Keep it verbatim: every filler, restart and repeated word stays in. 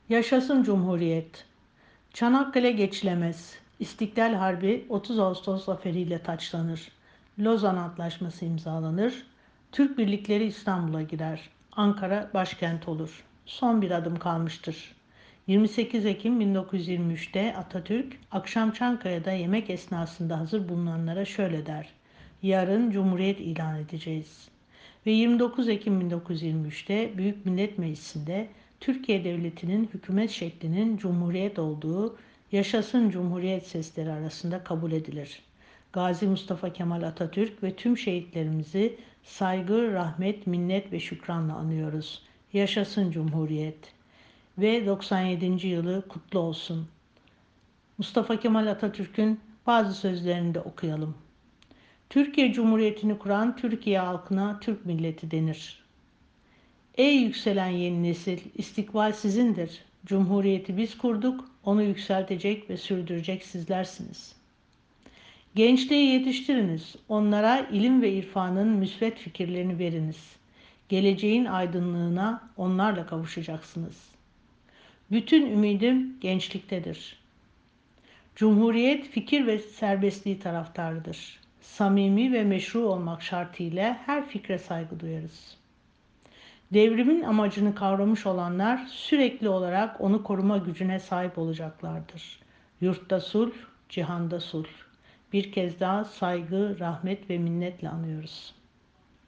Yaşasın Cumhuriyet! Çanakkale geçilemez. İstiklal Harbi otuz Ağustos zaferiyle taçlanır. Lozan Antlaşması imzalanır. Türk birlikleri İstanbul'a girer. Ankara başkent olur. Son bir adım kalmıştır. yirmi sekiz Ekim bin dokuz yüz yirmi üçte Atatürk, akşam Çankaya'da yemek esnasında hazır bulunanlara şöyle der: "Yarın Cumhuriyet ilan edeceğiz." Ve yirmi dokuz Ekim bin dokuz yüz yirmi üçte Büyük Millet Meclisi'nde Türkiye Devleti'nin hükümet şeklinin Cumhuriyet olduğu "Yaşasın Cumhuriyet" sesleri arasında kabul edilir. Gazi Mustafa Kemal Atatürk ve tüm şehitlerimizi saygı, rahmet, minnet ve şükranla anıyoruz. Yaşasın Cumhuriyet ve doksan yedinci yılı kutlu olsun. Mustafa Kemal Atatürk'ün bazı sözlerini de okuyalım. Türkiye Cumhuriyeti'ni kuran Türkiye halkına Türk milleti denir. Ey yükselen yeni nesil, istikbal sizindir. Cumhuriyeti biz kurduk, onu yükseltecek ve sürdürecek sizlersiniz. Gençliği yetiştiriniz, onlara ilim ve irfanın müsbet fikirlerini veriniz. Geleceğin aydınlığına onlarla kavuşacaksınız. Bütün ümidim gençliktedir. Cumhuriyet fikir ve serbestliği taraftarıdır. Samimi ve meşru olmak şartıyla her fikre saygı duyarız. Devrimin amacını kavramış olanlar sürekli olarak onu koruma gücüne sahip olacaklardır. Yurtta sulh, cihanda sulh. Bir kez daha saygı, rahmet ve minnetle anıyoruz.